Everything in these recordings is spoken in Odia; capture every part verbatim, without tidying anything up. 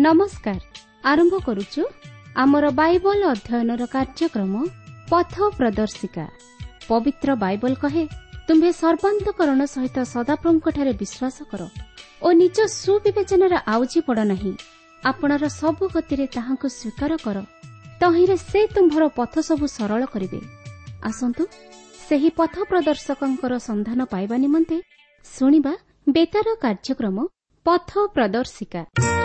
नमस्कार आरंभ करुचु आमर बाइबल अध्ययनर कार्यक्रम पथ प्रदर्शिका। पवित्र बाइबल कहे तुम्हें सर्वांतकरण सहित सदाप्रभुଙ୍କଠାରେ विश्वास कर और निज सुविवेचनार आउजी पड़ नहीं। आपणर सबु गतिरे ताहांकु स्वीकार कर, तहिरे से तुम्भर पथ सबु सरल करिवे। आसंतु सेही पथ प्रदर्शकंकर संधान पाइबा निमंते सुनिबा बेतार कार्यक्रम पथ प्रदर्शिका।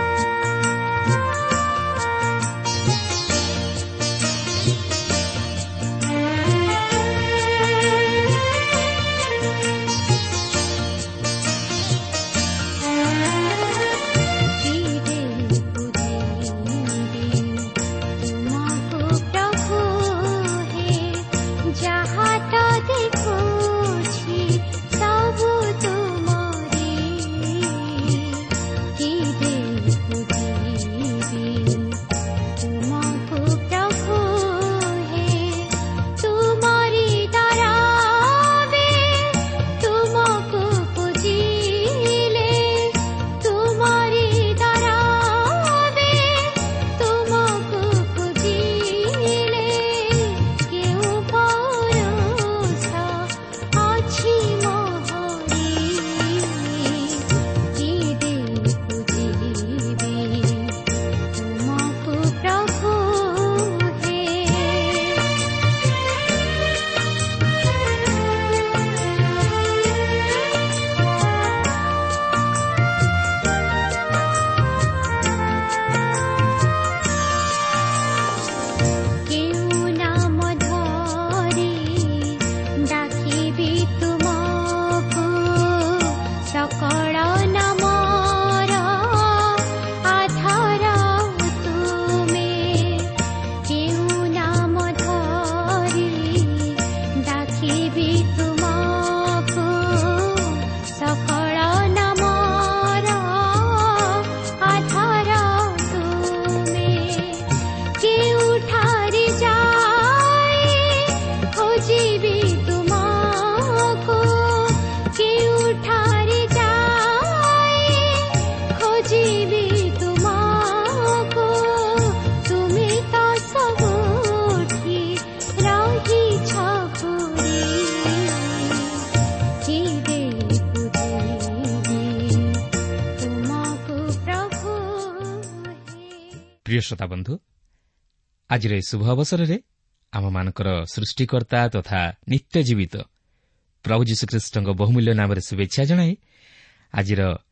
प्रिय श्रोता बंधु, आज शुभ अवसर में आम मानकर सृष्टिकर्ता तथा नित्य जीवित प्रभु यीशुख्रीष्ट बहुमूल्य नाम शुभेच्छा जनाए आज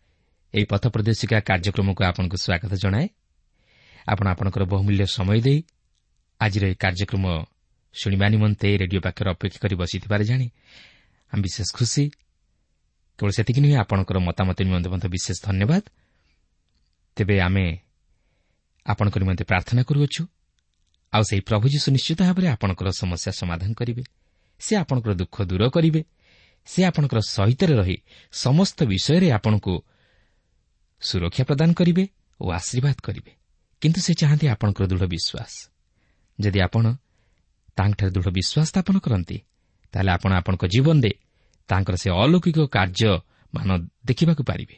पथ प्रदर्शिका कार्यक्रम को आपको स्वागत जनाए। आपण आपणकर बहुमूल्य समय दे आज कार्यक्रम शुणा निमंते रेडियो पाखे अपेक्षा कर बसी जाणी हम विशेष खुशी। केवल से नुहे आपणकर मतामत निमंते विशेष धन्यवाद। तेबे आमे आपणकर निमंते प्रार्थना करुअछु। आउ सेही प्रभु यीशु निश्चित भाव में आपणकर समस्या समाधान करिवे, से आपणकर दुख दूर करिवे, से आपणकर सहित रही समस्त विषय रे आपणको सुरक्षा प्रदान करिवे और आशीर्वाद करिवे। किंतु से चाहते आपणकर दृढ़ विश्वास। यदि आपण तांकर दृढ़ विश्वास स्थापन करंती ताले आपण आपणको जीवन दे तांकर से अलौकिक कार्य मान देखिबाकु पारिबे।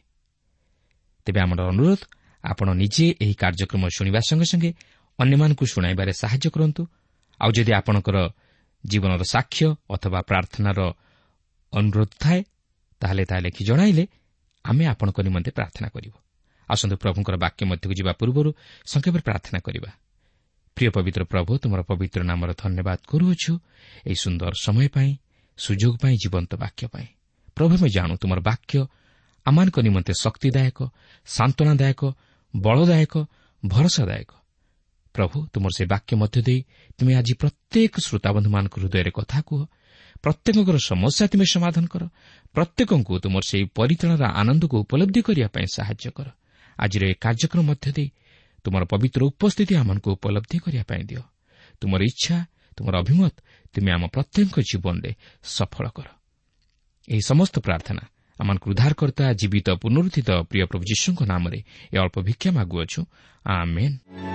तेबे हमर अनुरोध आपण निजे एही कार्यक्रम शुणिबा संगे संगे अन्य मानकु शुणाइबारे सहाय्य करंतु। आउ जदि आपणकर जीवनर साक्ष्य अथवा प्रार्थनार अनुरोध थाए ताहले ता लेखि जणाइले आमे आपणको निमंते प्रार्थना करिवो। आसंतु प्रभुंकर वाक्य मध्यकु जिबा पूर्वरु संक्षेप प्रार्थना करिबा। प्रिय पवित्र प्रभु, तुमर पवित्र नामर धन्यवाद करूछु एही सुंदर समय पाई, सुजोग पाई, जीवंत वाक्य पाई। प्रभु मैं जाणु तुमर वाक्य आमानक निमंते शक्तिदायक, सांत्वनादायक, बलदायक, भरोसादायक। प्रभु तुमर से वाक्य मध्य दे तुम आज प्रत्येक श्रोताबंधु मान हृदय कथा कह, प्रत्येक समस्या तुम्हें समाधान कर, प्रत्येक को तुमर से परित्राणर आनंद को उपलब्धि करने साहाय्य कर। आज कार्यक्रम मध्य दे तुमर पवित्र उपस्थिति आमको उपलब्धि करने दियो। तुमर इच्छा, तुमर अभिमत तुम्हें आम प्रत्येक जीवन में सफल कर। यही समस्त प्रार्थना आमान उद्धारकर्ता जीवित पुनरुत्थित प्रिय प्रभु यीशुଙ୍କ नामରେ ଏ ଅଳ୍ପ ଭିକ୍ଷା ମାଗୁଅଛୁ। ଆମେନ୍।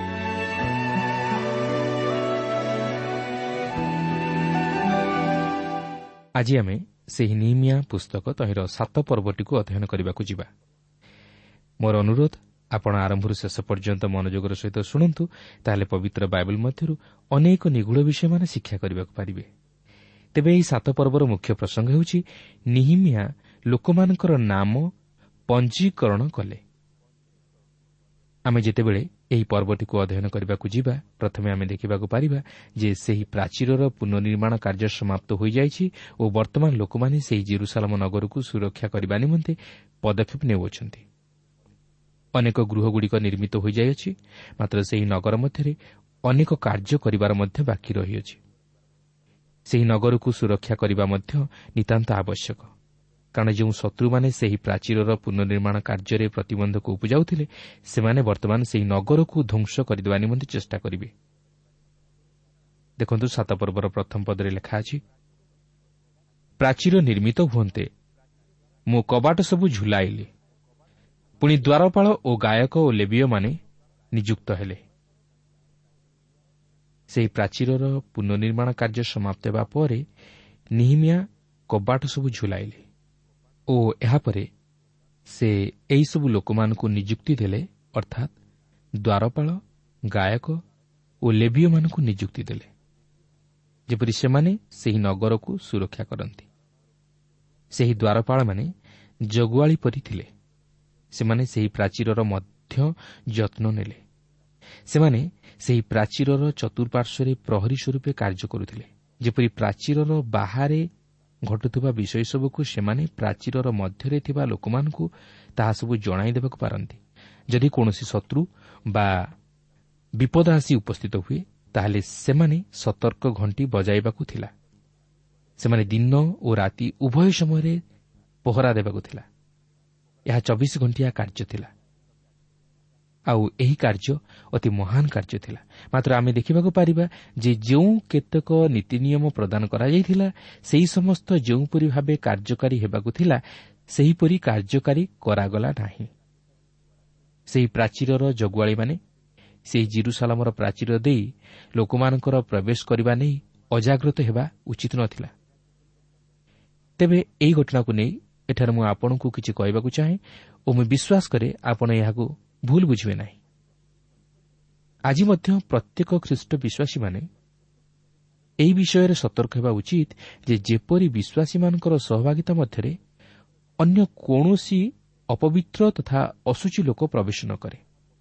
ଆଜି ଆମେ ସେହି ନିମିଆ ପୁସ୍ତକ ତହିଁର ସାତ ପର୍ବଟିକୁ ଅଧ୍ୟୟନ କରିବାକୁ ଯିବା। ମୋର ଅନୁରୋଧ ଆପଣ ଆରମ୍ଭରୁ ଶେଷ ପର୍ଯ୍ୟନ୍ତ ମନୋଯୋଗର ସହିତ ଶୁଣନ୍ତୁ, ତାହେଲେ ପବିତ୍ର ବାଇବଲ ମଧ୍ୟରୁ ଅନେକ ନିଗୁଢ଼ ବିଷୟମାନ ଶିକ୍ଷା କରିବାକୁ ପାରିବେ। ତେବେ ଏହି ସାତ ପର୍ବର ମୁଖ୍ୟ ପ୍ରସଙ୍ଗ ହେଉଛି ନିହିମିଆ ଲୋକମାନଙ୍କର ନାମ ପଞ୍ଜୀକରଣ କଲେ। ଆମେ ଯେତେବେଳେ ଏହି ପର୍ବଟିକୁ ଅଧ୍ୟୟନ କରିବାକୁ ଯିବା, ପ୍ରଥମେ ଆମେ ଦେଖିବାକୁ ପାରିବା ଯେ ସେହି ପ୍ରାଚୀରର ପୁନଃନିର୍ମାଣ କାର୍ଯ୍ୟ ସମାପ୍ତ ହୋଇଯାଇଛି ଓ ବର୍ତ୍ତମାନ ଲୋକମାନେ ସେହି ଜେରୁସାଲେମ ନଗରକୁ ସୁରକ୍ଷା କରିବା ନିମନ୍ତେ ପଦକ୍ଷେପ ନେଉଅଛନ୍ତି। ଅନେକ ଗୃହଗୁଡ଼ିକ ନିର୍ମିତ ହୋଇଯାଇଅଛି, ମାତ୍ର ସେହି ନଗର ମଧ୍ୟରେ ଅନେକ କାର୍ଯ୍ୟ କରିବାର ମଧ୍ୟ ବାକି ରହିଅଛି। ସେହି ନଗରକୁ ସୁରକ୍ଷା କରିବା ମଧ୍ୟ ନିତାନ୍ତ ଆବଶ୍ୟକ, କାରଣ ଯେଉଁ ଶତ୍ରୁମାନେ ସେହି ପ୍ରାଚୀରର ପୁନଃନିର୍ମାଣ କାର୍ଯ୍ୟରେ ପ୍ରତିବନ୍ଧକ ଉପୁଜାଉଥିଲେ, ସେମାନେ ବର୍ତ୍ତମାନ ସେହି ନଗରକୁ ଧ୍ୱଂସ କରିଦେବା ନିମନ୍ତେ ଚେଷ୍ଟା କରିବେ। ଦେଖନ୍ତୁ, ସାତ ପର୍ବର ପ୍ରଥମ ପଦରେ ଲେଖା ଅଛି, ପ୍ରାଚୀର ନିର୍ମିତ ହୁଅନ୍ତେ ମୁଁ କବାଟ ସବୁ ଝୁଲାଇଲି। ପୁଣି ଦ୍ୱାରପାଳ ଓ ଗାୟକ ଓ ଲେବୀୟମାନେ ନିଯୁକ୍ତ ହେଲେ। ସେହି ପ୍ରାଚୀରର ପୁନଃନିର୍ମାଣ କାର୍ଯ୍ୟ ସମାପ୍ତ ହେବା ପରେ ନିହିମିଆ କବାଟ ସବୁ ଝୁଲାଇଲେ ଓ ଏହାପରେ ସେ ଏହିସବୁ ଲୋକମାନଙ୍କୁ ନିଯୁକ୍ତି ଦେଲେ, ଅର୍ଥାତ୍ ଦ୍ୱାରପାଳ, ଗାୟକ ଓ ଲେବୀୟମାନଙ୍କୁ ନିଯୁକ୍ତି ଦେଲେ, ଯେପରି ସେମାନେ ସେହି ନଗରକୁ ସୁରକ୍ଷା କରନ୍ତି। ସେହି ଦ୍ୱାରପାଳମାନେ ଜଗୁଆଳି ପରି ଥିଲେ। ସେମାନେ ସେହି ପ୍ରାଚୀରର ମଧ୍ୟ ଯତ୍ନ ନେଲେ। ସେମାନେ ସେହି ପ୍ରାଚୀରର ଚତୁଃପାର୍ଶ୍ୱରେ ପ୍ରହରୀ ସ୍ୱରୂପେ କାର୍ଯ୍ୟ କରୁଥିଲେ, ଯେପରି ପ୍ରାଚୀରର ବାହାରେ ଘଟୁଥିବା ବିଷୟ ସବୁକୁ ସେମାନେ ପ୍ରାଚୀରର ମଧ୍ୟରେ ଥିବା ଲୋକମାନଙ୍କୁ ତାହା ସବୁ ଜଣାଇ ଦେବାକୁ ପାରନ୍ତି। ଯଦି କୌଣସି ଶତ୍ରୁ ବା ବିପଦ ଆସି ଉପସ୍ଥିତ ହୁଏ, ତାହେଲେ ସେମାନେ ସତର୍କ ଘଣ୍ଟି ବଜାଇବାକୁ ଥିଲା। ସେମାନେ ଦିନ ଓ ରାତି ଉଭୟ ସମୟରେ ପହରା ଦେବାକୁ ଥିଲା। ଏହା ଚବିଶ ଘଣ୍ଟିଆ କାର୍ଯ୍ୟ ଥିଲା, ଆଉ ଏହି କାର୍ଯ୍ୟ ଅତି ମହାନ କାର୍ଯ୍ୟ ଥିଲା। ମାତ୍ର ଆମେ ଦେଖିବାକୁ ପାରିବା ଯେ ଯେଉଁ କେତେକ ନୀତିନିୟମ ପ୍ରଦାନ କରାଯାଇଥିଲା, ସେହି ସମସ୍ତ ଯେଉଁପରି ଭାବେ କାର୍ଯ୍ୟକାରୀ ହେବାକୁ ଥିଲା, ସେହିପରି କାର୍ଯ୍ୟକାରୀ କରାଗଲା ନାହିଁ। ସେହି ପ୍ରାଚୀରର ଜଗୁଆଳିମାନେ ସେହି ଜେରୁସାଲେମର ପ୍ରାଚୀର ଦେଇ ଲୋକମାନଙ୍କର ପ୍ରବେଶ କରିବା ନେଇ ଅଜାଗ୍ରତ ହେବା ଉଚିତ ନ ଥିଲା। ତେବେ ଏହି ଘଟଣାକୁ ନେଇ ଏଠାରେ ମୁଁ ଆପଣଙ୍କୁ କିଛି କହିବାକୁ ଚାହେଁ ଓ ମୁଁ ବିଶ୍ୱାସ କରେ ଆପଣ ଏହାକୁ ଭୁଲ ବୁଝିବେ ନାହିଁ। ଆଜି ମଧ୍ୟ ପ୍ରତ୍ୟେକ ଖ୍ରୀଷ୍ଟ ବିଶ୍ୱାସୀମାନେ ଏହି ବିଷୟରେ ସତର୍କ ହେବା ଉଚିତ ଯେ ଯେପରି ବିଶ୍ୱାସୀମାନଙ୍କର ସହଭାଗିତା ମଧ୍ୟରେ ଅନ୍ୟ କୌଣସି ଅପବିତ୍ର ତଥା ଅଶୁଚି ଲୋକ ପ୍ରବେଶ ନ କରେ।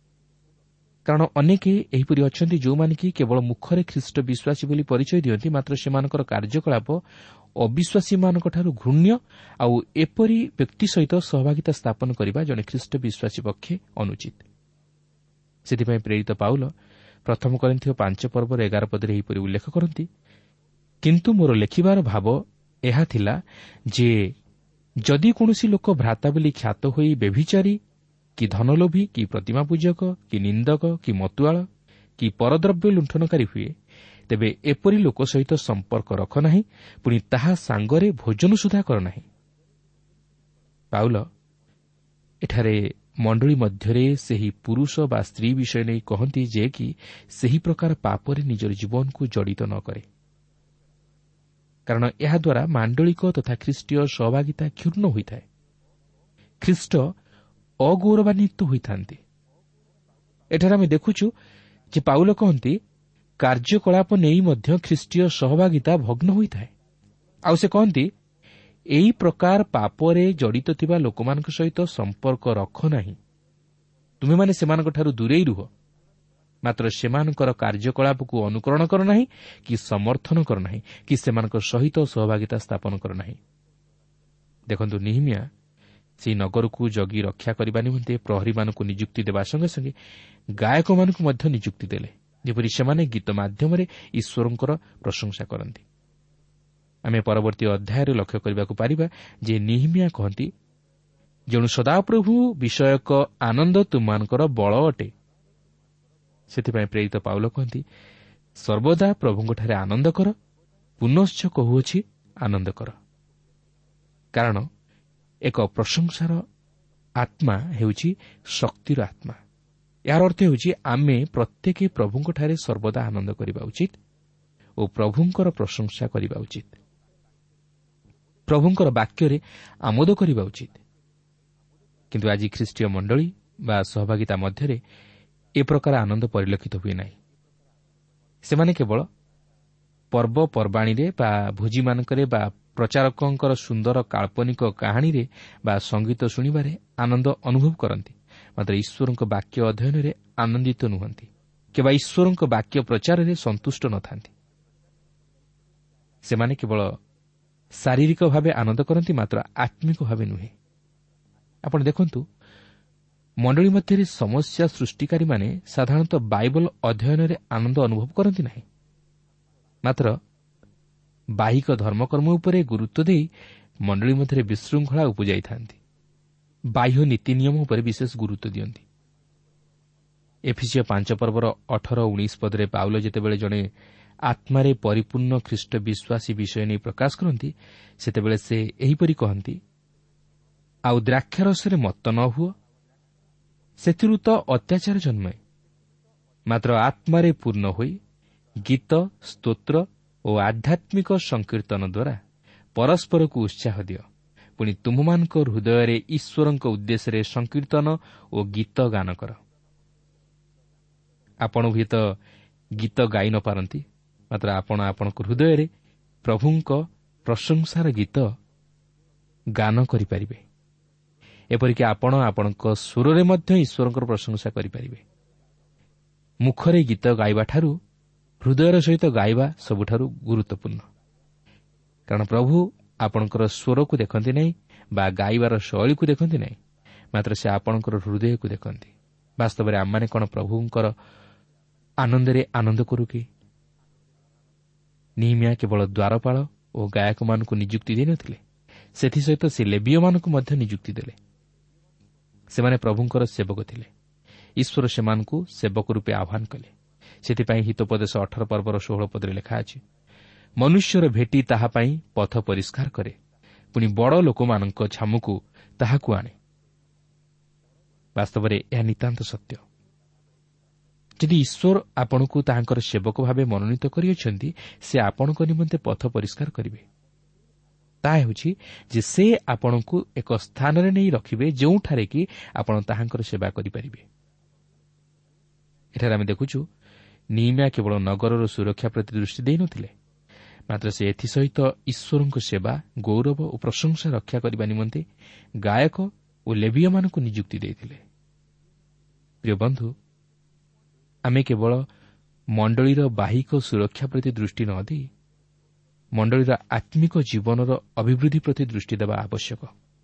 କାରଣ ଅନେକ ଏହିପରି ଅଛନ୍ତି ଯେଉଁମାନେ କି କେବଳ ମୁଖରେ ଖ୍ରୀଷ୍ଟ ବିଶ୍ୱାସୀ ବୋଲି ପରିଚୟ ଦିଅନ୍ତି, ମାତ୍ର ସେମାନଙ୍କର କାର୍ଯ୍ୟକଳାପ ଅବିଶ୍ୱାସୀମାନଙ୍କଠାରୁ ଘୃଣ୍ୟ, ଆଉ ଏପରି ବ୍ୟକ୍ତି ସହିତ ସହଭାଗିତା ସ୍ଥାପନ କରିବା ଜଣେ ଖ୍ରୀଷ୍ଟ ବିଶ୍ୱାସୀ ପକ୍ଷେ ଅନୁଚିତ। ସେଥିପାଇଁ ପ୍ରେରିତ ପାଉଲ ପ୍ରଥମ କରିନ୍ଥୀୟ ପାଞ୍ଚ ପର୍ବର ଏଗାର ପଦରେ ଏହିପରି ଉଲ୍ଲେଖ କରନ୍ତି, କିନ୍ତୁ ମୋର ଲେଖିବାର ଭାବ ଏହା ଥିଲା ଯେ ଯଦି କୌଣସି ଲୋକ ଭ୍ରାତା ବୋଲି ଖ୍ୟାତ ହୋଇ ବ୍ୟଭିଚାରୀ କି ଧନଲୋଭୀ କି ପ୍ରତିମା ପୂଜକ କି ନିନ୍ଦକ କି ମତୁଆଳ କି ପରଦ୍ରବ୍ୟ ଲୁଣ୍ଠନକାରୀ ହୁଏ, ତେବେ ଏପରି ଲୋକ ସହିତ ସମ୍ପର୍କ ରଖ ନାହିଁ, ପୁଣି ତାହା ସାଙ୍ଗରେ ଭୋଜନ ସୁଦ୍ଧା କର ନାହିଁ। ପାଉଲ ଏଠାରେ ମଣ୍ଡଳୀ ମଧ୍ୟରେ ସେହି ପୁରୁଷ ବା ସ୍ତ୍ରୀ ବିଷୟ ନେଇ କହନ୍ତି ଯେ କି ସେହି ପ୍ରକାର ପାପରେ ନିଜର ଜୀବନକୁ ଜଡ଼ିତ ନ କରେ, କାରଣ ଏହାଦ୍ୱାରା ମାଣ୍ଡଳିକ ତଥା ଖ୍ରୀଷ୍ଟୀୟ ସହଭାଗିତା କ୍ଷୁର୍ଣ୍ଣ ହୋଇଥାଏ। ଖ୍ରୀଷ୍ଟ ଅଗୌରବାନ୍ୱିତ ହୋଇଥାନ୍ତି। ଏଠାରେ ଆମେ ଦେଖୁଛୁ ଯେ ପାଉଲ କହନ୍ତି କାର୍ଯ୍ୟକଳାପ ନେଇ ମଧ୍ୟ ଖ୍ରୀଷ୍ଟୀୟ ସହଭାଗିତା ଭଗ୍ନ ହୋଇଥାଏ। ଆଉ ସେ କହନ୍ତି ଏହି ପ୍ରକାର ପାପରେ ଜଡ଼ିତ ଥିବା ଲୋକମାନଙ୍କ ସହିତ ସମ୍ପର୍କ ରଖ ନାହିଁ। ତୁମେମାନେ ସେମାନଙ୍କଠାରୁ ଦୂରେଇ ରୁହ, ମାତ୍ର ସେମାନଙ୍କର କାର୍ଯ୍ୟକଳାପକୁ ଅନୁକରଣ କର ନାହିଁ କି ସମର୍ଥନ କର ନାହିଁ କି ସେମାନଙ୍କ ସହିତ ସହଭାଗିତା ସ୍ଥାପନ କର ନାହିଁ। ଦେଖନ୍ତୁ, ନିହିମିଆ ସେହି ନଗରକୁ ଜଗି ରକ୍ଷା କରିବା ନିମନ୍ତେ ପ୍ରହରୀମାନଙ୍କୁ ନିଯୁକ୍ତି ଦେବା ସଙ୍ଗେ ସଙ୍ଗେ ଗାୟକମାନଙ୍କୁ ମଧ୍ୟ ନିଯୁକ୍ତି ଦେଲେ, ଯେପରି ସେମାନେ ଗୀତ ମାଧ୍ୟମରେ ଈଶ୍ୱରଙ୍କର ପ୍ରଶଂସା କରନ୍ତି। ଆମେ ପରବର୍ତ୍ତୀ ଅଧ୍ୟାୟରେ ଲକ୍ଷ୍ୟ କରିବାକୁ ପାରିବା ଯେ ନିହିମିଆ କହନ୍ତି, ଯେଣୁ ସଦାପ୍ରଭୁ ବିଷୟକ ଆନନ୍ଦ ତୁମମାନଙ୍କର ବଳ ଅଟେ। ସେଥିପାଇଁ ପ୍ରେରିତ ପାଉଲ କହନ୍ତି, ସର୍ବଦା ପ୍ରଭୁଙ୍କଠାରେ ଆନନ୍ଦ କର, ପୁନଶ୍ଚ କହୁଅଛି ଆନନ୍ଦ କର। କାରଣ ଏକ ପ୍ରଶଂସାର ଆତ୍ମା ହେଉଛି ଶକ୍ତିର ଆତ୍ମା। ଏହାର ଅର୍ଥ ହେଉଛି ଆମେ ପ୍ରତ୍ୟେକ ପ୍ରଭୁଙ୍କଠାରେ ସର୍ବଦା ଆନନ୍ଦ କରିବା ଉଚିତ ଓ ପ୍ରଭୁଙ୍କର ପ୍ରଶଂସା କରିବା ଉଚିତ। ପ୍ରଭୁଙ୍କର ବାକ୍ୟରେ ଆମୋଦ କରିବା ଉଚିତ। କିନ୍ତୁ ଆଜି ଖ୍ରୀଷ୍ଟୀୟ ମଣ୍ଡଳୀ ବା ସହଭାଗିତା ମଧ୍ୟରେ ଏ ପ୍ରକାର ଆନନ୍ଦ ପରିଲକ୍ଷିତ ହୁଏ ନାହିଁ। ସେମାନେ କେବଳ ପର୍ବପର୍ବାଣୀରେ ବା ଭୋଜିମାନଙ୍କରେ ବା ପ୍ରଚାରକଙ୍କର ସୁନ୍ଦର କାଳ୍ପନିକ କାହାଣୀରେ ବା ସଙ୍ଗୀତ ଶୁଣିବାରେ ଆନନ୍ଦ ଅନୁଭବ କରନ୍ତି, ମାତ୍ର ଈଶ୍ୱରଙ୍କ ବାକ୍ୟ ଅଧ୍ୟୟନରେ ଆନନ୍ଦିତ ନୁହନ୍ତି କିମ୍ବା ଈଶ୍ୱରଙ୍କ ବାକ୍ୟ ପ୍ରଚାରରେ ସନ୍ତୁଷ୍ଟ ନଥାନ୍ତି। ସେମାନେ କେବଳ ଶାରୀରିକ ଭାବେ ଆନନ୍ଦ କରନ୍ତି, ମାତ୍ର ଆତ୍ମିକ ଭାବେ ନୁହେଁ। ଆପଣ ଦେଖନ୍ତୁ, ମଣ୍ଡଳୀ ମଧ୍ୟରେ ସମସ୍ୟା ସୃଷ୍ଟିକାରୀମାନେ ସାଧାରଣତଃ ବାଇବଲ ଅଧ୍ୟୟନରେ ଆନନ୍ଦ ଅନୁଭବ କରନ୍ତି ନାହିଁ, ମାତ୍ର ବାହିକ ଧର୍ମକର୍ମ ଉପରେ ଗୁରୁତ୍ୱ ଦେଇ ମଣ୍ଡଳୀ ମଧ୍ୟରେ ବିଶୃଙ୍ଖଳା ଉପୁଜାଇଥାନ୍ତି। ବାହ୍ୟ ନୀତି ନିୟମ ଉପରେ ବିଶେଷ ଗୁରୁତ୍ୱ ଦିଅନ୍ତି। ଏଫିସିୟ ପାଞ୍ଚ ପର୍ବର ଅଠର ଉଣେଇଶ ପଦରେ ପାଉଲ ଯେତେବେଳେ ଜଣେ ଆତ୍ମାରେ ପରିପୂର୍ଣ୍ଣ ଖ୍ରୀଷ୍ଟ ବିଶ୍ୱାସୀ ବିଷୟ ନେଇ ପ୍ରକାଶ କରନ୍ତି, ସେତେବେଳେ ସେ ଏହିପରି କହନ୍ତି, ଆଉ ଦ୍ରାକ୍ଷାରସରେ ମତ୍ତ ନ ହୁଅ, ସେଥିରୁ ତ ଅତ୍ୟାଚାର ଜନ୍ମେ, ମାତ୍ର ଆତ୍ମାରେ ପୂର୍ଣ୍ଣ ହୋଇ ଗୀତ, ସ୍ତୋତ୍ର ଓ ଆଧ୍ୟାତ୍ମିକ ସଂକୀର୍ତ୍ତନ ଦ୍ୱାରା ପରସ୍ପରକୁ ଉତ୍ସାହ ଦିଅ। ପୁଣି ତୁମମାନଙ୍କ ହୃଦୟରେ ଈଶ୍ୱରଙ୍କ ଉଦ୍ଦେଶ୍ୟରେ ସଂକୀର୍ତ୍ତନ ଓ ଗୀତ ଗାନ କର। ଆପଣ ହୁଏତ ଗୀତ ଗାଇ ନ ପାରନ୍ତି, ମାତ୍ର ଆପଣ ଆପଣଙ୍କ ହୃଦୟରେ ପ୍ରଭୁଙ୍କ ପ୍ରଶଂସାର ଗୀତ ଗାନ କରିପାରିବେ। ଏପରିକି ଆପଣ ଆପଣଙ୍କ ସ୍ୱରରେ ମଧ୍ୟ ଈଶ୍ୱରଙ୍କର ପ୍ରଶଂସା କରିପାରିବେ। ମୁଖରେ ଗୀତ ଗାଇବାଠାରୁ ହୃଦୟର ସହିତ ଗାଇବା ସବୁଠାରୁ ଗୁରୁତ୍ୱପୂର୍ଣ୍ଣ, କାରଣ ପ୍ରଭୁ ଆପଣଙ୍କର ସ୍ୱରକୁ ଦେଖନ୍ତି ନାହିଁ ବା ଗାଇବାର ଶୈଳୀକୁ ଦେଖନ୍ତି ନାହିଁ, ମାତ୍ର ସେ ଆପଣଙ୍କର ହୃଦୟକୁ ଦେଖନ୍ତି। ବାସ୍ତବରେ ଆମମାନେ କ'ଣ ପ୍ରଭୁଙ୍କର ଆନନ୍ଦରେ ଆନନ୍ଦ କରୁ କି? ନିହିମିଆ କେବଳ ଦ୍ୱାରପାଳ ଓ ଗାୟକମାନଙ୍କୁ ନିଯୁକ୍ତି ଦେଇନଥିଲେ, ସେଥିସହିତ ସେ ଲେବୀୟମାନଙ୍କୁ ମଧ୍ୟ ନିଯୁକ୍ତି ଦେଲେ। ସେମାନେ ପ୍ରଭୁଙ୍କର ସେବକ ଥିଲେ। ଈଶ୍ୱର ସେମାନଙ୍କୁ ସେବକ ରୂପେ ଆହ୍ୱାନ କଲେ। ସେଥିପାଇଁ ହିତୋପଦେଶ ଅଠର ପର୍ବର ଷୋହଳ ପଦରେ ଲେଖା ଅଛି, ମନୁଷ୍ୟର ଭେଟି ତାହା ପାଇଁ ପଥ ପରିଷ୍କାର କରେ, ପୁଣି ବଡ଼ ଲୋକମାନଙ୍କ ଛାମୁକୁ ତାହାକୁ ଆଣେ। ବାସ୍ତବରେ ଏହା ନିତାନ୍ତ ସତ୍ୟ। ଯଦି ଈଶ୍ୱର ଆପଣଙ୍କୁ ତାହାଙ୍କର ସେବକ ଭାବେ ମନୋନୀତ କରିଅଛନ୍ତି, ସେ ଆପଣଙ୍କ ନିମନ୍ତେ ପଥ ପରିଷ୍କାର କରିବେ। ତାହା ହେଉଛି ଯେ ସେ ଆପଣଙ୍କୁ ଏକ ସ୍ଥାନରେ ନେଇ ରଖିବେ, ଯେଉଁଠାରେ କି ଆପଣ ତାହାଙ୍କର ସେବା କରିପାରିବେ। ଏଠାରେ ଆମେ ଦେଖୁଛୁ, ନିହିମିଆ କେବଳ ନଗରର ସୁରକ୍ଷା ପ୍ରତି ଦୃଷ୍ଟି ଦେଇନଥିଲେ, ମାତ୍ର ସେ ଏଥିସହିତ ଈଶ୍ୱରଙ୍କ ସେବା, ଗୌରବ ଓ ପ୍ରଶଂସା ରକ୍ଷା କରିବା ନିମନ୍ତେ ଗାୟକ ଓ ଲେବୀୟମାନଙ୍କୁ ନିଯୁକ୍ତି ଦେଇଥିଲେ। ପ୍ରିୟ ବନ୍ଧୁ, ଆମେ କେବଳ ମଣ୍ଡଳୀର ବାହିକ ସୁରକ୍ଷା ପ୍ରତି ଦୃଷ୍ଟି ନ ଦେଇ ମଣ୍ଡଳୀର ଆତ୍ମିକ ଜୀବନର ଅଭିବୃଦ୍ଧି ପ୍ରତି ଦୃଷ୍ଟି ଦେବା ଆବଶ୍ୟକ।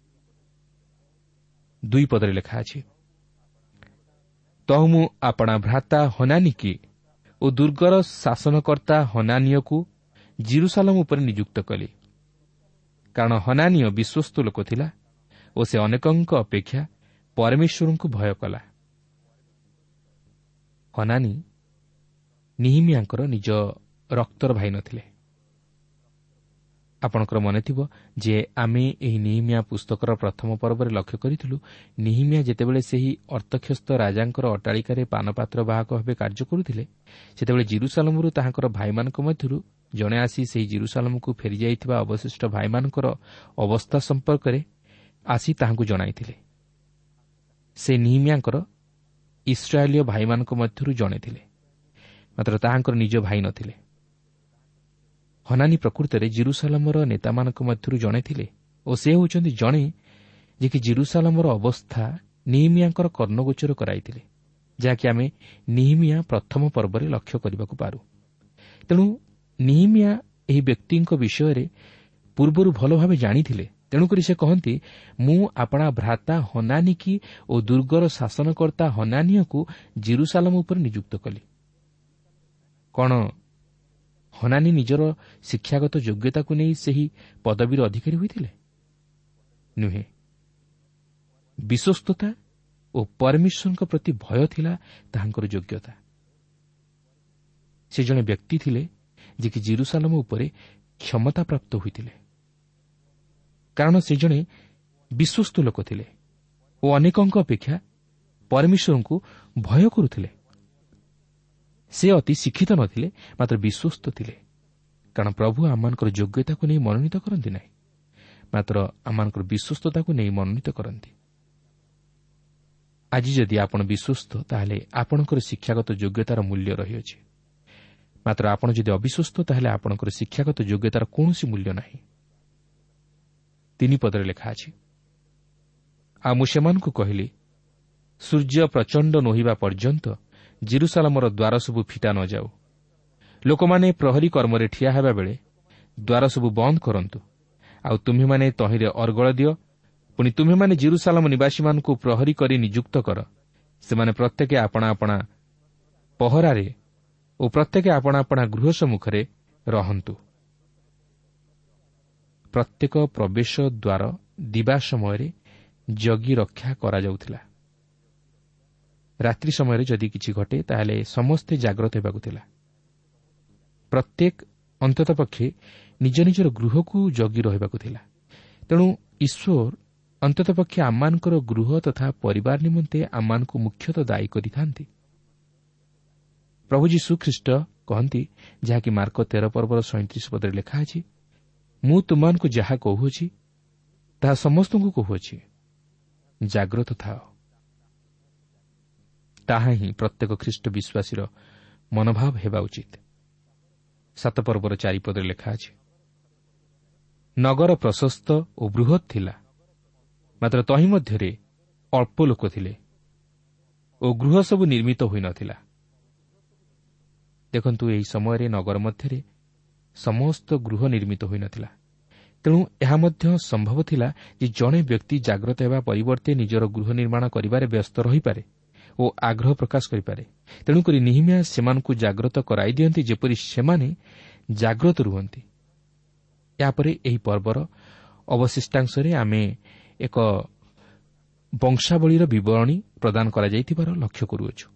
ଦୁଇ ପଦରେ ଲେଖା ଅଛି, ତହୁ ମୁଁ ଆପଣା ଭ୍ରାତା ହନାନିକି ଓ ଦୁର୍ଗର ଶାସନକର୍ତ୍ତା ହନାନିୟକୁ ଜିରୁସାଲମ ଉପରେ ନିଯୁକ୍ତ କଲି, କାରଣ ହନାନିୟ ବିଶ୍ୱସ୍ତ ଲୋକ ଥିଲା ଓ ସେ ଅନେକଙ୍କ ଅପେକ୍ଷା ପରମେଶ୍ୱରଙ୍କୁ ଭୟ କଲା। ହନାନି ନିହିମିଆଙ୍କର ନିଜ ରକ୍ତର ଭାଇ ନ ଥିଲେ। ଆପଣଙ୍କର ମନେଥିବ ଯେ ଆମେ ଏହି ନିହିମିଆ ପୁସ୍ତକର ପ୍ରଥମ ପର୍ବରେ ଲକ୍ଷ୍ୟ କରିଥିଲୁ, ନିହିମିଆ ଯେତେବେଳେ ସେହି ଅର୍ତ୍ତକ୍ଷସ୍ତ ରାଜାଙ୍କର ଅଟ୍ଟାଳିକାରେ ପାନପାତ୍ର ବାହକ ଭାବେ କାର୍ଯ୍ୟ କରୁଥିଲେ, ସେତେବେଳେ ଜିରୁସାଲମରୁ ତାହାଙ୍କର ଭାଇମାନଙ୍କ ମଧ୍ୟରୁ ଜଣେ ଆସି ସେହି ଜିରୁସାଲମକୁ ଫେରିଯାଇଥିବା ଅବଶିଷ୍ଟ ଭାଇମାନଙ୍କର ଅବସ୍ଥା ସମ୍ପର୍କରେ ଆସି ତାହାଙ୍କୁ ଜଣାଇଥିଲେ। ସେ ନିହିମିଆଙ୍କର ଇସ୍ରାଏଲୀୟ ଭାଇମାନଙ୍କ ମଧ୍ୟରୁ ଜଣେ ଥିଲେ, ମାତ୍ର ତାହାଙ୍କର ନିଜ ଭାଇ ନ ଥିଲେ। ହନାନି ପ୍ରକୃତରେ ଜିରୁସାଲମର ନେତାମାନଙ୍କ ମଧ୍ୟରୁ ଜଣେ ଥିଲେ ଓ ସେ ହେଉଛନ୍ତି ଜଣେ ଯେ କି ଜିରୁସାଲମର ଅବସ୍ଥା ନିହିମିଆଙ୍କର କର୍ଣ୍ଣଗୋଚର କରାଇଥିଲେ, ଯାହାକି ଆମେ ନିହିମିଆ ପ୍ରଥମ ପର୍ବରେ ଲକ୍ଷ୍ୟ କରିବାକୁ ପାରୁ। ତେଣୁ ନିହିମିଆ ଏହି ବ୍ୟକ୍ତିଙ୍କ ବିଷୟରେ ପୂର୍ବରୁ ଭଲ ଭାବେ ଜାଣିଥିଲେ। ତେଣୁକରି ସେ କହନ୍ତି, ମୁଁ ଆପଣା ଭ୍ରାତା ହନାନିକି ଓ ଦୁର୍ଗର ଶାସନକର୍ତ୍ତା ହନାନିୟକୁ ଜିରୁସାଲମ ଉପରେ ନିଯୁକ୍ତ କଲି। କ'ଣ ହନାନି ନିଜର ଶିକ୍ଷାଗତ ଯୋଗ୍ୟତାକୁ ନେଇ ସେହି ପଦବୀର ଅଧିକାରୀ ହୋଇଥିଲେ? ନୁହେଁ। ବିଶ୍ୱସ୍ତତା ଓ ପରମେଶ୍ୱରଙ୍କ ପ୍ରତି ଭୟ ଥିଲା ତାହାଙ୍କର ଯୋଗ୍ୟତା। ସେ ଜଣେ ବ୍ୟକ୍ତି ଥିଲେ ଯେ କି ଜିରୁସାଲମ ଉପରେ କ୍ଷମତାପ୍ରାପ୍ତ ହୋଇଥିଲେ, କାରଣ ସେ ଜଣେ ବିଶ୍ୱସ୍ତ ଲୋକ ଥିଲେ ଓ ଅନେକଙ୍କ ଅପେକ୍ଷା ପରମେଶ୍ୱରଙ୍କୁ ଭୟ କରୁଥିଲେ। ସେ ଅତି ଶିକ୍ଷିତ ନ ଥିଲେ, ମାତ୍ର ବିଶ୍ୱସ୍ତ ଥିଲେ, କାରଣ ପ୍ରଭୁ ଆମମାନଙ୍କର ଯୋଗ୍ୟତାକୁ ନେଇ ମନୋନୀତ କରନ୍ତି ନାହିଁ, ମାତ୍ର ଆମମାନଙ୍କର ବିଶ୍ୱସ୍ତତାକୁ ନେଇ ମନୋନୀତ କରନ୍ତି। ଆଜି ଯଦି ଆପଣ ବିଶ୍ୱସ୍ତ, ତାହେଲେ ଆପଣଙ୍କର ଶିକ୍ଷାଗତ ଯୋଗ୍ୟତାର ମୂଲ୍ୟ ରହିଅଛି। ମାତ୍ର ଆପଣ ଯଦି ଅବିଶ୍ୱସ୍ତ, ତାହେଲେ ଆପଣଙ୍କର ଶିକ୍ଷାଗତ ଯୋଗ୍ୟତାର କୌଣସି ମୂଲ୍ୟ ନାହିଁ। ତିନି ପଦରେ ଲେଖା ଅଛି, ଆଉ ମୁଁ ସେମାନଙ୍କୁ କହିଲି, ସୂର୍ଯ୍ୟ ପ୍ରଚଣ୍ଡ ନୋହିବା ପର୍ଯ୍ୟନ୍ତ ଜେରୁସାଲେମର ଦ୍ୱାର ସବୁ ଫିଟା ନ ଯାଉ। ଲୋକମାନେ ପ୍ରହରୀ କର୍ମରେ ଠିଆ ହେବା ବେଳେ ଦ୍ୱାର ସବୁ ବନ୍ଦ କରନ୍ତୁ। ଆଉ ତୁମ୍ଭେମାନେ ତହିଁରେ ଅର୍ଗଳ ଦିଅ। ପୁଣି ତୁମ୍ଭେମାନେ ଜେରୁସାଲେମ ନିବାସୀମାନଙ୍କୁ ପ୍ରହରୀ କରି ନିଯୁକ୍ତ କର। ସେମାନେ ପ୍ରତ୍ୟେକ ଆପଣା ଆପଣା ପହରାରେ ଓ ପ୍ରତ୍ୟେକ ଆପଣା ଆପଣା ଗୃହ ସମ୍ମୁଖରେ ରହନ୍ତୁ। ପ୍ରତ୍ୟେକ ପ୍ରବେଶ ଦ୍ୱାର ଦିବା ସମୟରେ ଜଗି ରକ୍ଷା କରାଯାଉଥିଲା। ରାତ୍ରି ସମୟରେ ଯଦି କିଛି ଘଟେ, ତାହେଲେ ସମସ୍ତେ ଜାଗ୍ରତ ହେବାକୁ ଥିଲା। ପ୍ରତ୍ୟେକ ଅନ୍ତତଃ ପକ୍ଷେ ନିଜ ନିଜର ଗୃହକୁ ଜଗି ରହିବାକୁ ଥିଲା। ତେଣୁ ଈଶ୍ୱର ଅନ୍ତତଃ ପକ୍ଷେ ଆମମାନଙ୍କର ଗୃହ ତଥା ପରିବାର ନିମନ୍ତେ ଆମମାନଙ୍କୁ ମୁଖ୍ୟତଃ ଦାୟୀ କରିଥାନ୍ତି। ପ୍ରଭୁ ଯୀଶୁଖ୍ରୀଷ୍ଟ କହନ୍ତି, ଯାହାକି ମାର୍କ ତେର ପର୍ବର ସଇଁତିରିଶ ପଦରେ ଲେଖା ଅଛି, ମୁଁ ତୁମମାନଙ୍କୁ ଯାହା କହୁଅଛି ତାହା ସମସ୍ତଙ୍କୁ କହୁଅଛି, ଜାଗ୍ରତ ଥାଅ। ତାହା ହିଁ ପ୍ରତ୍ୟେକ ଖ୍ରୀଷ୍ଟ ବିଶ୍ୱାସୀର ମନୋଭାବ ହେବା ଉଚିତ। ସାତ ପର୍ବର ଚାରିପଦରେ ଲେଖା ଅଛି, ନଗର ପ୍ରଶସ୍ତ ଓ ବୃହତ୍ ଥିଲା, ମାତ୍ର ତହିଁ ମଧ୍ୟରେ ଅଳ୍ପ ଲୋକ ଥିଲେ ଓ ଗୃହ ସବୁ ନିର୍ମିତ ହୋଇନଥିଲା। ଦେଖନ୍ତୁ, ଏହି ସମୟରେ ନଗର ମଧ୍ୟରେ ସମସ୍ତ ଗୃହ ନିର୍ମିତ ହୋଇନଥିଲା। ତେଣୁ ଏହା ମଧ୍ୟ ସମ୍ଭବ ଥିଲା ଯେ ଜଣେ ବ୍ୟକ୍ତି ଜାଗ୍ରତ ହେବା ପରିବର୍ତ୍ତେ ନିଜର ଗୃହ ନିର୍ମାଣ କରିବାରେ ବ୍ୟସ୍ତ ରହିପାରେ ଓ ଆଗ୍ରହ ପ୍ରକାଶ କରିପାରେ। ତେଣୁକରି ନିହିମିଆ ସେମାନଙ୍କୁ ଜାଗ୍ରତ କରାଇ ଦିଅନ୍ତି, ଯେପରି ସେମାନେ ଜାଗ୍ରତ ରୁହନ୍ତି। ଏହାପରେ ଏହି ପର୍ବର ଅବଶିଷ୍ଟାଂଶରେ ଆମେ ଏକ ବଂଶାବଳୀର ବିବରଣୀ ପ୍ରଦାନ କରାଯାଇଥିବାର ଲକ୍ଷ୍ୟ କରୁଅଛୁ।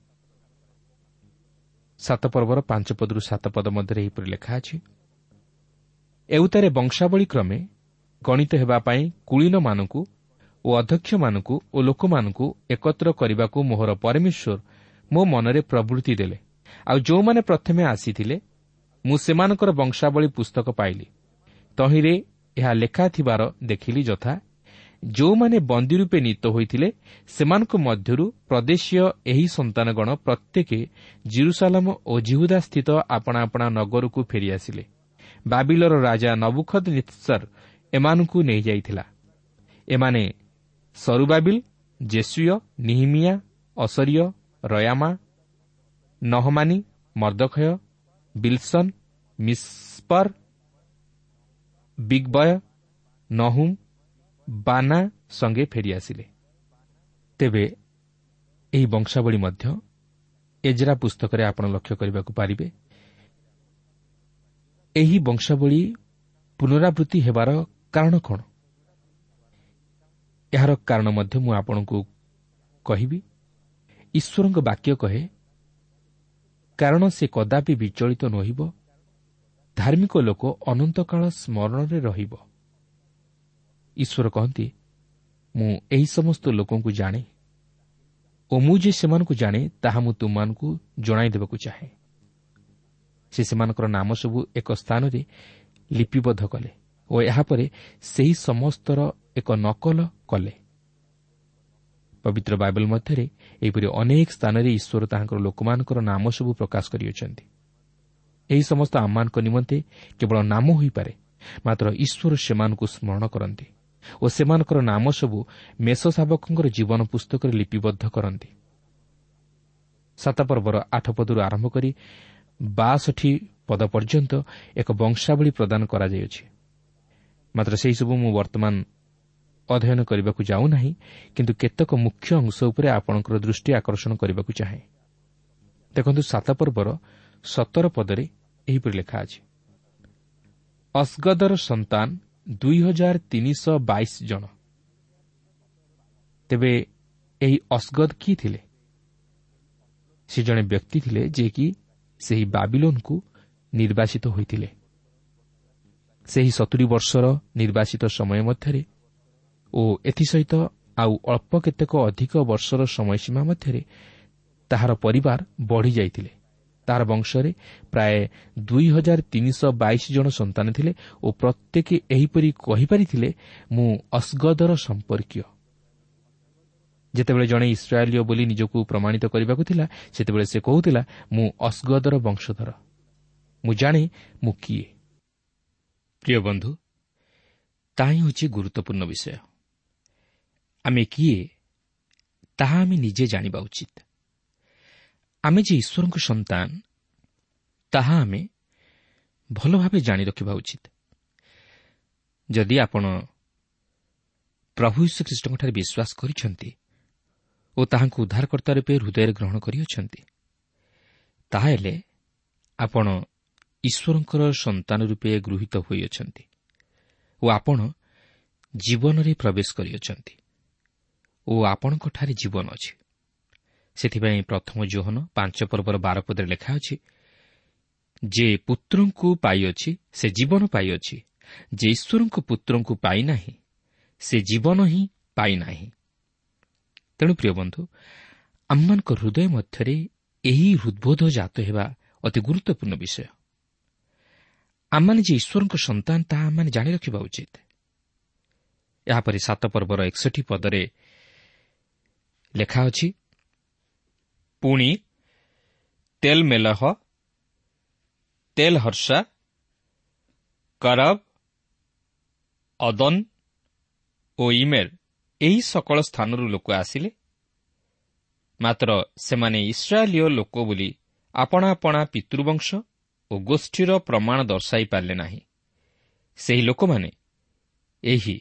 ସାତ ପର୍ବର ପାଞ୍ଚ ପଦରୁ ସାତ ପଦ ମଧ୍ୟରେ ଏହିପରି ଲେଖା ଅଛି, ଏଉତାରେ ବଂଶାବଳୀ କ୍ରମେ ଗଣିତ ହେବା ପାଇଁ କୁଳୀନମାନଙ୍କୁ ଓ ଅଧ୍ୟକ୍ଷମାନଙ୍କୁ ଓ ଲୋକମାନଙ୍କୁ ଏକତ୍ର କରିବାକୁ ମୋହର ପରମେଶ୍ୱର ମୋ ମନରେ ପ୍ରବୃତ୍ତି ଦେଲେ। ଆଉ ଯେଉଁମାନେ ପ୍ରଥମେ ଆସିଥିଲେ, ମୁଁ ସେମାନଙ୍କର ବଂଶାବଳୀ ପୁସ୍ତକ ପାଇଲି। ତହିଁରେ ଏହା ଲେଖା ଥିବାର ଦେଖିଲି, ଯଥା ଯେଉଁମାନେ ବନ୍ଦୀ ରୂପେ ନୀତ ହୋଇଥିଲେ, ସେମାନଙ୍କ ମଧ୍ୟରୁ ପ୍ରଦେଶୀୟ ଏହି ସନ୍ତାନଗଣ ପ୍ରତ୍ୟେକେ ଜେରୁସାଲେମ ଓ ଜିହୁଦା ସ୍ଥିତ ଆପଣା ଆପଣା ନଗରକୁ ଫେରିଆସିଲେ। ବାବିଲର ରାଜା ନବୁଖଦ୍ନେସର ଏମାନଙ୍କୁ ନେଇଯାଇଥିଲା। ଏମାନେ ସରୁବାବିଲ, ଜେସୁୟ, ନିହିମିଆ, ଅସରିୟ, ରୟାମା, ନହମାନି, ମର୍ଦ୍ଦଖୟ, ବିଲସନ, ମିସ୍ପର, ବିଗବୟ, ନହୁମ, ବାନା ସଙ୍ଗେ ଫେରିଆସିଲେ। ତେବେ ଏହି ବଂଶାବଳୀ ମଧ୍ୟ ଏଜ୍ରା ପୁସ୍ତକରେ ଆପଣ ଲକ୍ଷ୍ୟ କରିବାକୁ ପାରିବେ। ଏହି ବଂଶାବଳୀ ପୁନରାବୃତ୍ତି ହେବାର କାରଣ କ'ଣ? ଏହାର କାରଣ ମଧ୍ୟ ମୁଁ ଆପଣଙ୍କୁ କହିବି। ଈଶ୍ୱରଙ୍କ ବାକ୍ୟ କହେ, କାରଣ ସେ କଦାପି ବିଚଳିତ ନୋହିବ, ଧାର୍ମିକ ଲୋକ ଅନନ୍ତକାଳ ସ୍ମରଣରେ ରହିବ। ଈଶ୍ୱର କହନ୍ତି, ମୁଁ ଏହି ସମସ୍ତ ଲୋକଙ୍କୁ ଜାଣେ ଓ ମୁଁ ଯେ ସେମାନଙ୍କୁ ଜାଣେ ତାହା ମୁଁ ତୁମମାନଙ୍କୁ ଜଣାଇ ଦେବାକୁ ଚାହେଁ। ସେ ସେମାନଙ୍କର ନାମ ସବୁ ଏକ ସ୍ଥାନରେ ଲିପିବଦ୍ଧ କଲେ ଓ ଏହାପରେ ସେହି ସମସ୍ତର ଏକ ନକଲ କଲେ। ପବିତ୍ର ବାଇବଲ ମଧ୍ୟରେ ଏହିପରି ଅନେକ ସ୍ଥାନରେ ଈଶ୍ୱର ତାହାଙ୍କର ଲୋକମାନଙ୍କର ନାମ ସବୁ ପ୍ରକାଶ କରିଅଛନ୍ତି। ଏହି ସମସ୍ତ ଆମମାନଙ୍କ ନିମନ୍ତେ କେବଳ ନାମ ହୋଇପାରେ, ମାତ୍ର ଈଶ୍ୱର ସେମାନଙ୍କୁ ସ୍ମରଣ କରନ୍ତି ଓ ସେମାନଙ୍କର ନାମ ସବୁ ମେଷ ଶାବକଙ୍କର ଜୀବନ ପୁସ୍ତକରେ ଲିପିବଦ୍ଧ କରନ୍ତି। ସାତ ପର୍ବର ଆଠ ପଦରୁ ଆରମ୍ଭ କରି ବାଷଠି ପଦ ପର୍ଯ୍ୟନ୍ତ ଏକ ବଂଶାବଳୀ ପ୍ରଦାନ କରାଯାଇଅଛି। ମାତ୍ର ସେହିସବୁ ମୁଁ ବର୍ତ୍ତମାନ ଅଧ୍ୟୟନ କରିବାକୁ ଯାଉନାହିଁ, କିନ୍ତୁ କେତେକ ମୁଖ୍ୟ ଅଂଶ ଉପରେ ଆପଣଙ୍କର ଦୃଷ୍ଟି ଆକର୍ଷଣ କରିବାକୁ ଚାହେଁ। ଦେଖନ୍ତୁ, ସାତ ପର୍ବର ସତର ପଦରେ ଏହିପରି ଲେଖା ଅଛି, ଅସ୍ଗଦର ସନ୍ତାନ ଦୁଇ ହଜାର ତିନିଶହ ବାଇଶ ଜଣ। ତେବେ ଏହି ଅସ୍ଗଦ କିଏ ଥିଲେ? ସେ ଜଣେ ବ୍ୟକ୍ତି ଥିଲେ, ଯିଏକି ସେହି ବାବିଲୋନକୁ ନିର୍ବାସିତ ହୋଇଥିଲେ। ସେହି ସତୁରି ବର୍ଷର ନିର୍ବାସିତ ସମୟ ମଧ୍ୟରେ ଓ ଏଥିସହିତ ଆଉ ଅଳ୍ପ କେତେକ ଅଧିକ ବର୍ଷର ସମୟସୀମା ମଧ୍ୟରେ ତାହାର ପରିବାର ବଢ଼ିଯାଇଥିଲେ। ତାହାର ବଂଶରେ ପ୍ରାୟ ଦୁଇ ହଜାର ତିନିଶହ ବାଇଶ ଜଣ ସନ୍ତାନ ଥିଲେ ଓ ପ୍ରତ୍ୟେକେ ଏହିପରି କହିପାରିଥିଲେ, ମୁଁ ଅସ୍ଗଦର ସମ୍ପର୍କୀୟ। ଯେତେବେଳେ ଜଣେ ଇସ୍ରାଏଲୀୟ ବୋଲି ନିଜକୁ ପ୍ରମାଣିତ କରିବାକୁ ଥିଲା, ସେତେବେଳେ ସେ କହୁଥିଲା, ମୁଁ ଅସ୍ଗଦର ବଂଶଧର, ମୁଁ ଜାଣେ ମୁଁ କିଏ। ପ୍ରିୟ ବନ୍ଧୁ, ତାହା ହିଁ ହେଉଛି ଗୁରୁତ୍ୱପୂର୍ଣ୍ଣ ବିଷୟ। ଆମେ କିଏ ତାହା ଆମେ ନିଜେ ଜାଣିବା ଉଚିତ। ଆମେ ଯେ ଈଶ୍ୱରଙ୍କ ସନ୍ତାନ, ତାହା ଆମେ ଭଲ ଭାବେ ଜାଣି ରଖିବା ଉଚିତ। ଯଦି ଆପଣ ପ୍ରଭୁ ଯୀଶୁଖ୍ରୀଷ୍ଟଙ୍କଠାରେ ବିଶ୍ୱାସ କରିଛନ୍ତି ଓ ତାହାଙ୍କୁ ଉଦ୍ଧାରକର୍ତ୍ତା ରୂପେ ହୃଦୟରେ ଗ୍ରହଣ କରିଅଛନ୍ତି, ତାହେଲେ ଆପଣ ଈଶ୍ୱରଙ୍କର ସନ୍ତାନ ରୂପେ ଗୃହୀତ ହୋଇଅଛନ୍ତି ଓ ଆପଣ ଜୀବନରେ ପ୍ରବେଶ କରିଅଛନ୍ତି ଓ ଆପଣଙ୍କଠାରେ ଜୀବନ ଅଛି। ସେଥିପାଇଁ ପ୍ରଥମ ଯୋହନ ପାଞ୍ଚ ପର୍ବର ବାର ପଦରେ ଲେଖା ଅଛି, ଯେ ପୁତ୍ରଙ୍କୁ ପାଇଅଛି ସେ ଜୀବନ ପାଇଅଛି, ଯେ ଈଶ୍ୱରଙ୍କ ପୁତ୍ରଙ୍କୁ ପାଇନାହିଁ ସେ ଜୀବନ ହିଁ ପାଇନାହିଁ। ତେଣୁ ପ୍ରିୟ ବନ୍ଧୁ, ଆମମାନଙ୍କ ହୃଦୟ ମଧ୍ୟରେ ଏହି ହୃଦ୍ବୋଧ ଜାତ ହେବା ଅତି ଗୁରୁତ୍ୱପୂର୍ଣ୍ଣ ବିଷୟ। ଆମମାନେ ଯେ ଈଶ୍ୱରଙ୍କ ସନ୍ତାନ, ତାହା ଆମମାନେ ଜାଣି ରଖିବା ଉଚିତ। ଏହାପରେ ସାତ ପର୍ବର ଏକଷଠି ପଦରେ ଲେଖା ଅଛି, ପୁଣି ତେଲ୍ ମେଲହ, ତେଲ୍ ହର୍ଷା, କରବ, ଅଦନ ଓ ଇମେର ଏହି ସକଳ ସ୍ଥାନରୁ ଲୋକ ଆସିଲେ, ମାତ୍ର ସେମାନେ ଇସ୍ରାଏଲୀୟ ଲୋକ ବୋଲି ଆପଣା ଆପଣା ପିତୃବଂଶ ଓ ଗୋଷ୍ଠୀର ପ୍ରମାଣ ଦର୍ଶାଇ ପାରିଲେ ନାହିଁ। ସେହି ଲୋକମାନେ ଏହି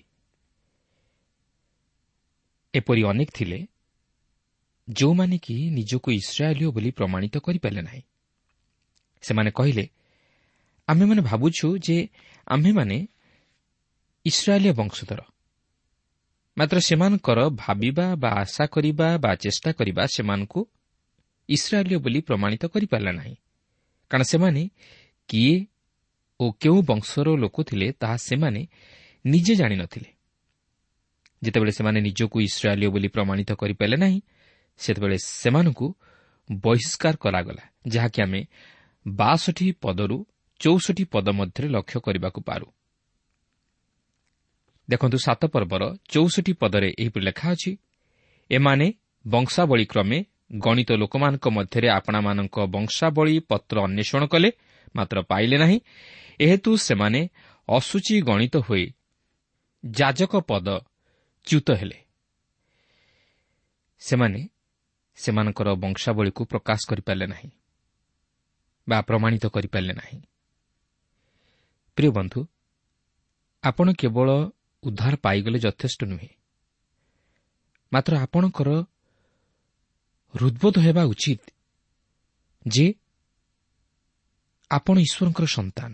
ଏପରି ଅନେକ ଥିଲେ, ଯେଉଁମାନେ କି ନିଜକୁ ଇସ୍ରାଏଲୀୟ ବୋଲି ପ୍ରମାଣିତ କରିପାରିଲେ ନାହିଁ। ସେମାନେ କହିଲେ, ଆମେମାନେ ଭାବୁଛୁ ଯେ ଆମ୍ଭେମାନେ ଇସ୍ରାଏଲୀୟ ବଂଶଧର। ମାତ୍ର ସେମାନଙ୍କର ଭାବିବା ବା ଆଶା କରିବା ବା ଚେଷ୍ଟା କରିବା ସେମାନଙ୍କୁ ଇସ୍ରାଏଲୀୟ ବୋଲି ପ୍ରମାଣିତ କରିପାରିଲା ନାହିଁ, କାରଣ ସେମାନେ କିଏ ଓ କେଉଁ ବଂଶର ଲୋକ ଥିଲେ ତାହା ସେମାନେ ନିଜେ ଜାଣିନଥିଲେ। ଯେତେବେଳେ ସେମାନେ ନିଜକୁ ଇସ୍ରାଏଲୀୟ ବୋଲି ପ୍ରମାଣିତ କରିପାରିଲେ ନାହିଁ, ସେତେବେଳେ ସେମାନଙ୍କୁ ବହିଷ୍କାର କରାଗଲା, ଯାହାକି ଆମେ ବାଷଠି ପଦରୁ ଚଉଷଠି ପଦ ମଧ୍ୟରେ ଲକ୍ଷ୍ୟ କରିବାକୁ ପାରୁ। ଦେଖନ୍ତୁ, ସାତ ପର୍ବର ଚଉଷଠି ପଦରେ ଏହିପରି ଲେଖା ଅଛି, ଏମାନେ ବଂଶାବଳୀ କ୍ରମେ ଗଣିତ ଲୋକମାନଙ୍କ ମଧ୍ୟରେ ଆପଣାମାନଙ୍କ ବଂଶାବଳୀ ପତ୍ର ଅନ୍ୱେଷଣ କଲେ, ମାତ୍ର ପାଇଲେ ନାହିଁ। ଏହେତୁ ସେମାନେ ଅଶୁଚି ଗଣିତ ହୋଇ ଯାଜକ ପଦ ଚ୍ୟୁତ ହେଲେ। ସେମାନେ ସେମାନଙ୍କର ବଂଶାବଳୀକୁ ପ୍ରକାଶ କରିପାରିଲେ ନାହିଁ ବା ପ୍ରମାଣିତ କରିପାରିଲେ ନାହିଁ। ପ୍ରିୟ ବନ୍ଧୁ, ଆପଣ କେବଳ ଉଦ୍ଧାର ପାଇଗଲେ ଯଥେଷ୍ଟ ନୁହେଁ, ମାତ୍ର ଆପଣଙ୍କର ହୃଦ୍ବୋଧ ହେବା ଉଚିତ ଯେ ଆପଣ ଈଶ୍ୱରଙ୍କର ସନ୍ତାନ।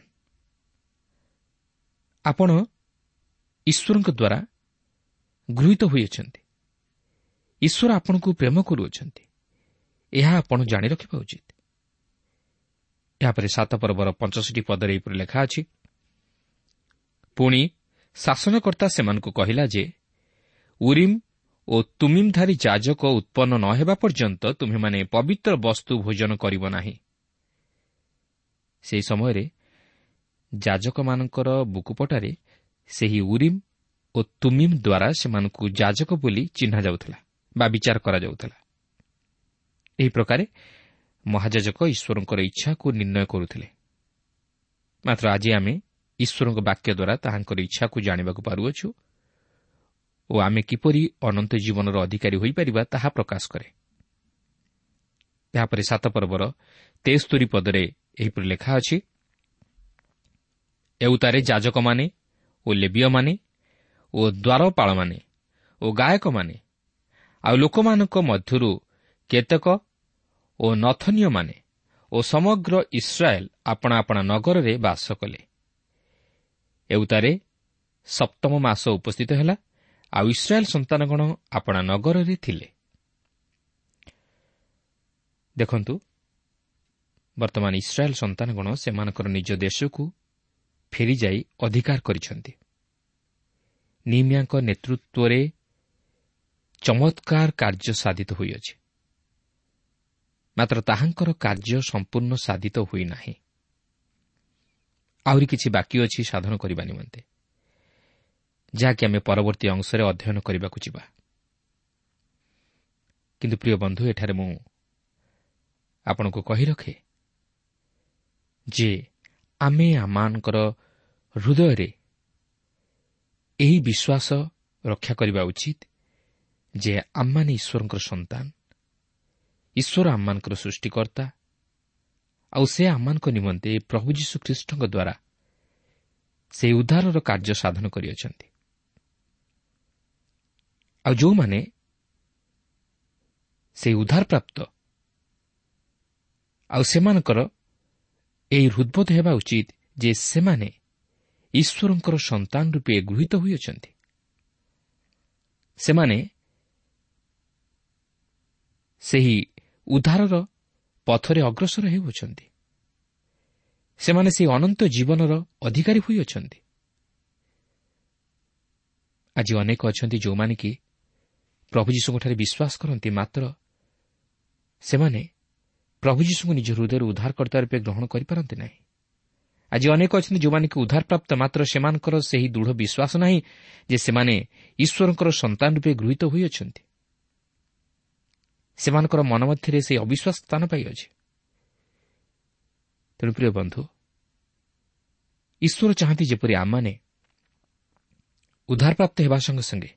ଆପଣ ଈଶ୍ୱରଙ୍କ ଦ୍ୱାରା ଗୃହୀତ ହୋଇଅଛନ୍ତି। ଈଶ୍ୱର ଆପଣଙ୍କୁ ପ୍ରେମ କରୁଅଛନ୍ତି, ଏହା ଆପଣ ଜାଣି ରଖିବା ଉଚିତ। ଏହାପରେ ସାତ ପର୍ବର ପଞ୍ଚଷଠି ପଦରେ ଏହିପରି ଲେଖା ଅଛି, ପୁଣି ଶାସନକର୍ତ୍ତା ସେମାନଙ୍କୁ କହିଲା ଯେ ଉରିମ୍ ଓ ତୁମିମ୍ଧାରୀ ଯାଜକ ଉତ୍ପନ୍ନ ନ ହେବା ପର୍ଯ୍ୟନ୍ତ ତୁମେମାନେ ପବିତ୍ର ବସ୍ତୁ ଭୋଜନ କରିବ ନାହିଁ। ସେହି ସମୟରେ ଯାଜକମାନଙ୍କର ବୁକୁପଟାରେ ସେହି ଉରିମ୍ ଓ ତୁମିମ୍ ଦ୍ୱାରା ସେମାନଙ୍କୁ ଯାଜକ ବୋଲି ଚିହ୍ନା ଯାଉଥିଲା ବା ବିଚାର କରାଯାଉଥିଲା। ଏହି ପ୍ରକାରେ ମହାଯାଜକ ଈଶ୍ୱରଙ୍କର ଇଚ୍ଛାକୁ ନିର୍ଣ୍ଣୟ କରୁଥିଲେ। ମାତ୍ର ଆଜି ଆମେ ଈଶ୍ୱରଙ୍କ ବାକ୍ୟ ଦ୍ୱାରା ତାହାଙ୍କର ଇଚ୍ଛାକୁ ଜାଣିବାକୁ ପାରୁଅଛୁ ଓ ଆମେ କିପରି ଅନନ୍ତ ଜୀବନର ଅଧିକାରୀ ହୋଇପାରିବା ତାହା ପ୍ରକାଶ କରେ। ଏହାପରେ ସାତ ପର୍ବର ତେସ୍ତରୀ ପଦରେ ଏହିପରି ଲେଖା ଅଛି, ଏଉତାରେ ଯାଜକମାନେ ଓ ଲେବୀୟମାନେ ଓ ଦ୍ୱାରପାଳମାନେ ଓ ଗାୟକମାନେ ଆଉ ଲୋକମାନଙ୍କ ମଧ୍ୟରୁ କେତେକ ଓ ନଥନୀୟମାନେ ଓ ସମଗ୍ର ଇସ୍ରାଏଲ୍ ଆପଣା ଆପଣା ନଗରରେ ବାସ କଲେ। ଏଉତାରେ ସପ୍ତମ ମାସ ଉପସ୍ଥିତ ହେଲା, ଆଉ ଇସ୍ରାଏଲ୍ ସନ୍ତାନଗଣ ଆପଣା ନଗରରେ ଥିଲେ। ଦେଖନ୍ତୁ, ବର୍ତ୍ତମାନ ଇସ୍ରାଏଲ୍ ସନ୍ତାନଗଣ ସେମାନଙ୍କର ନିଜ ଦେଶକୁ ଫେରିଯାଇ ଅଧିକାର କରିଛନ୍ତି। ନିମିଆଙ୍କ ନେତୃତ୍ୱରେ ଚମତ୍କାର କାର୍ଯ୍ୟ ସାଧିତ ହୋଇଅଛି, ମାତ୍ର ତାହାଙ୍କର କାର୍ଯ୍ୟ ସମ୍ପୂର୍ଣ୍ଣ ସାଧିତ ହୋଇନାହିଁ। ଆହୁରି କିଛି ବାକି ଅଛି ସାଧନ କରିବା ନିମନ୍ତେ, ଯାହାକି ଆମେ ପରବର୍ତ୍ତୀ ଅଂଶରେ ଅଧ୍ୟୟନ କରିବାକୁ ଯିବା। କିନ୍ତୁ ପ୍ରିୟ ବନ୍ଧୁ, ଏଠାରେ ମୁଁ ଆପଣଙ୍କୁ କହି ରଖେ ଯେ ଆମେ ଆମମାନଙ୍କର ହୃଦୟରେ ଏହି ବିଶ୍ୱାସ ରକ୍ଷା କରିବା ଉଚିତ ଯେ ଆମମାନେ ଈଶ୍ୱରଙ୍କର ସନ୍ତାନ, ଈଶ୍ୱର ଆମମାନଙ୍କର ସୃଷ୍ଟିକର୍ତ୍ତା, ଆଉ ସେ ଆମମାନଙ୍କ ନିମନ୍ତେ ପ୍ରଭୁ ଯୀଶୁଖ୍ରୀଷ୍ଟଙ୍କ ଦ୍ୱାରା ସେହି ଉଦ୍ଧାରର କାର୍ଯ୍ୟ ସାଧନ କରିଅଛନ୍ତି। ଆଉ ଯେଉଁମାନେ ସେହି ଉଦ୍ଧାରପ୍ରାପ୍ତ, ଆଉ ସେମାନଙ୍କର ଏହି ହୃଦ୍ବୋଧ ହେବା ଉଚିତ ଯେ ସେମାନେ ଈଶ୍ୱରଙ୍କର ସନ୍ତାନ ରୂପେ ଗୃହୀତ ହୋଇଅଛନ୍ତି। ସେମାନେ ସେହି ଉଦ୍ଧାରର ପଥରେ ଅଗ୍ରସର ହେଉଅଛନ୍ତି। ସେମାନେ ସେହି ଅନନ୍ତ ଜୀବନର ଅଧିକାରୀ ହୋଇଅଛନ୍ତି। ଆଜି ଅନେକ ଅଛନ୍ତି ଯେଉଁମାନେ କି ପ୍ରଭୁ ଯୀଶୁଙ୍କଠାରେ ବିଶ୍ୱାସ କରନ୍ତି, ମାତ୍ର ସେମାନେ ପ୍ରଭୁ ଯୀଶୁଙ୍କୁ ନିଜ ହୃଦୟରୁ ଉଦ୍ଧାରକର୍ତ୍ତା ରୂପେ ଗ୍ରହଣ କରିପାରନ୍ତି ନାହିଁ। ଆଜି ଅନେକ ଅଛନ୍ତି ଯେଉଁମାନେ କି ଉଦ୍ଧାରପ୍ରାପ୍ତ, ମାତ୍ର ସେମାନଙ୍କର ସେହି ଦୃଢ଼ ବିଶ୍ୱାସ ନାହିଁ ଯେ ସେମାନେ ଈଶ୍ୱରଙ୍କର ସନ୍ତାନ ରୂପେ ଗୃହୀତ ହୋଇଅଛନ୍ତି। ସେମାନଙ୍କର ମନ ମଧ୍ୟରେ ସେହି ଅବିଶ୍ୱାସ ସ୍ଥାନ ପାଇଅଛି। ତେଣୁ ପ୍ରିୟ ବନ୍ଧୁ, ଈଶ୍ୱର ଚାହାନ୍ତି ଯେପରି ଆମମାନେ ଉଦ୍ଧାରପ୍ରାପ୍ତ ହେବା ସଙ୍ଗେ ସଙ୍ଗେ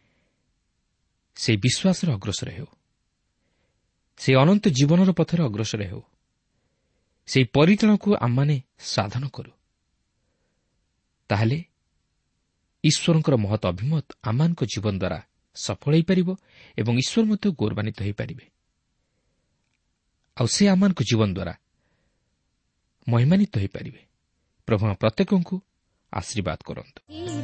ସେହି ବିଶ୍ୱାସରେ ଅଗ୍ରସର ହେଉ, ସେହି ଅନନ୍ତ ଜୀବନର ପଥରେ ଅଗ୍ରସର ହେଉ, ସେହି ପରିତ୍ରାଣକୁ ଆମମାନେ ସାଧନ କରୁ। ତାହେଲେ ଈଶ୍ୱରଙ୍କର ମହତ୍ ଅଭିମତ ଆମମାନଙ୍କ ଜୀବନ ଦ୍ୱାରା ସଫଳ ହୋଇପାରିବ ଏବଂ ଈଶ୍ୱର ମଧ୍ୟ ଗୌରବାନ୍ୱିତ ହୋଇପାରିବେ। ଆଉ ସେ ଆମମାନଙ୍କ ଜୀବନ ଦ୍ୱାରା ମହିମାନ୍ୱିତ ହୋଇପାରିବେ। ପ୍ରଭୁ ପ୍ରତ୍ୟେକଙ୍କୁ ଆଶୀର୍ବାଦ କରନ୍ତୁ।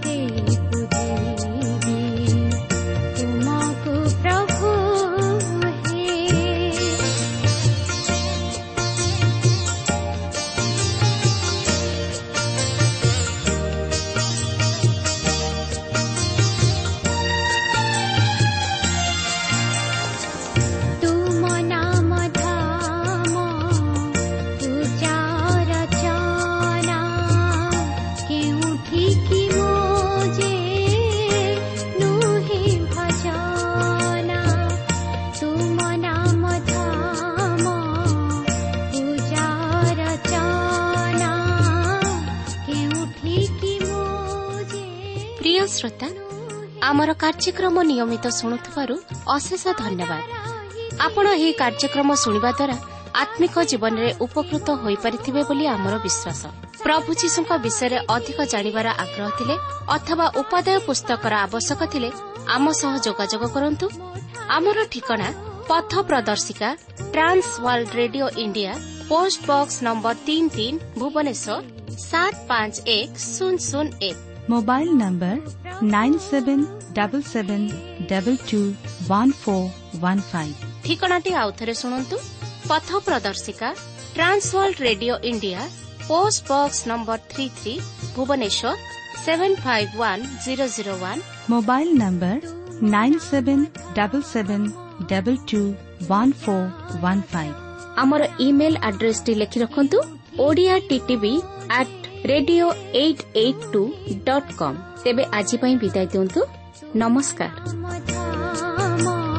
श्रोता, आमर कार्यक्रम नियमित शुणुथिबारु अशेष धन्यवाद। आपण एही कार्यक्रम शुणिबा द्वारा आत्मिक जीवन में उपकृत होई परिथिबे बोली आमर विश्वास। प्रभु जीशुଙ୍କ विषय अधिक जानिबार आग्रह थिले अथवा उपादेय पुस्तकर आवश्यक थिले आम सह जोगाजोग करंतु। आमर ठिकाना पथ प्रदर्शिका trans world radio India, post box number तीन तीन, भुवनेश्वर सात पाँच एक शून्य शून्य एक। Mobile number nine seven double seven double two one four one five. ठिकानाटी आउथरे शुणंतु। पथ प्रदर्शिका trans world radio India, post box number three three, Bhubaneswar seven five one zero zero one. Mobile number nine seven double seven double two one four one five. आमर ईमेल एड्रेस टी लिखि रखंतु Odia TTV at radio at at two dot com. तेबे आजि पई विदाय दियंतु। नमस्कार।